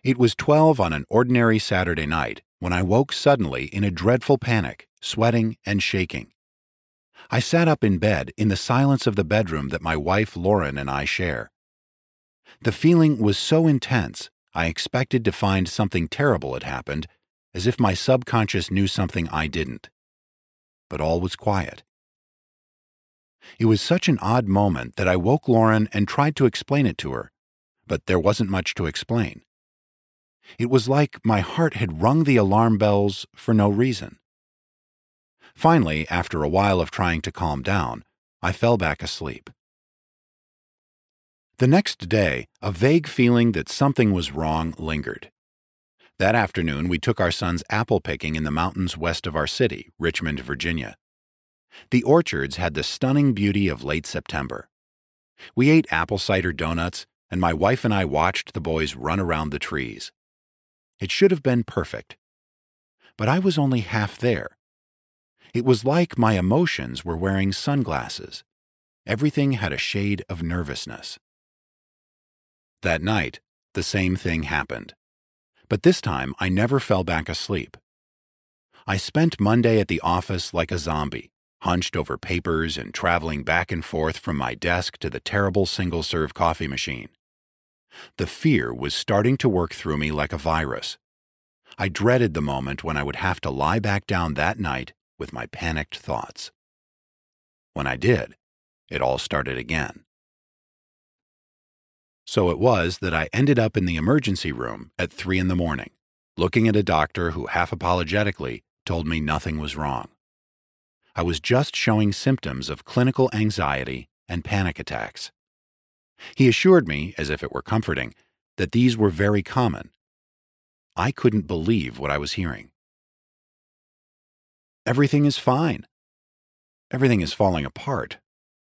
It was 12 on an ordinary Saturday night when I woke suddenly in a dreadful panic, sweating and shaking. I sat up in bed in the silence of the bedroom that my wife Lauren and I share. The feeling was so intense, I expected to find something terrible had happened, as if my subconscious knew something I didn't. But all was quiet. It was such an odd moment that I woke Lauren and tried to explain it to her, but there wasn't much to explain. It was like my heart had rung the alarm bells for no reason. Finally, after a while of trying to calm down, I fell back asleep. The next day, a vague feeling that something was wrong lingered. That afternoon, we took our sons apple picking in the mountains west of our city, Richmond, Virginia. The orchards had the stunning beauty of late September. We ate apple cider donuts, and my wife and I watched the boys run around the trees. It should have been perfect. But I was only half there. It was like my emotions were wearing sunglasses. Everything had a shade of nervousness. That night, the same thing happened. But this time, I never fell back asleep. I spent Monday at the office like a zombie, hunched over papers and traveling back and forth from my desk to the terrible single-serve coffee machine. The fear was starting to work through me like a virus. I dreaded the moment when I would have to lie back down that night with my panicked thoughts. When I did, it all started again. So it was that I ended up in the emergency room at 3 a.m, looking at a doctor who half-apologetically told me nothing was wrong. I was just showing symptoms of clinical anxiety and panic attacks. He assured me, as if it were comforting, that these were very common. I couldn't believe what I was hearing. Everything is fine. Everything is falling apart.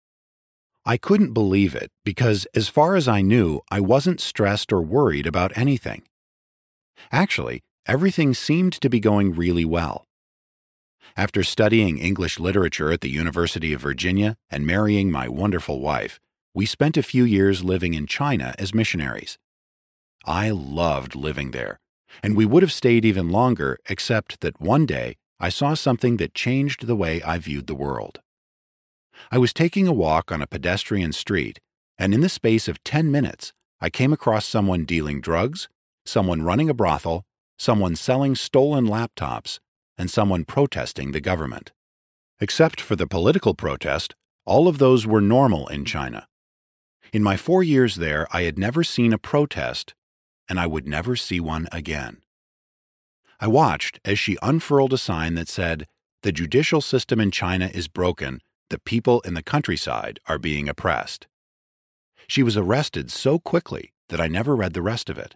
I couldn't believe it because, as far as I knew, I wasn't stressed or worried about anything. Actually, everything seemed to be going really well. After studying English literature at the University of Virginia and marrying my wonderful wife, we spent a few years living in China as missionaries. I loved living there, and we would have stayed even longer except that one day I saw something that changed the way I viewed the world. I was taking a walk on a pedestrian street, and in the space of 10 minutes, I came across someone dealing drugs, someone running a brothel, someone selling stolen laptops, and someone protesting the government. Except for the political protest, all of those were normal in China. In my 4 years there, I had never seen a protest, and I would never see one again. I watched as she unfurled a sign that said, "The judicial system in China is broken. The people in the countryside are being oppressed." She was arrested so quickly that I never read the rest of it.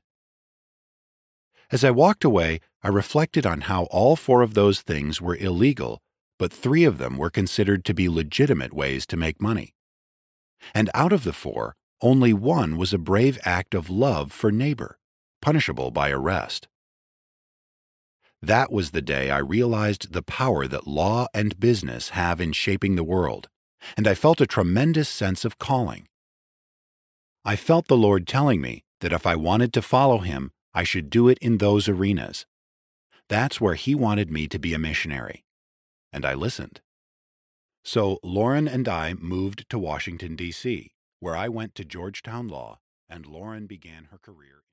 As I walked away, I reflected on how all 4 of those things were illegal, but 3 of them were considered to be legitimate ways to make money. And out of the 4, only 1 was a brave act of love for neighbor, punishable by arrest. That was the day I realized the power that law and business have in shaping the world, and I felt a tremendous sense of calling. I felt the Lord telling me that if I wanted to follow Him, I should do it in those arenas. That's where He wanted me to be a missionary, and I listened. So Lauren and I moved to Washington, D.C., where I went to Georgetown Law, and Lauren began her career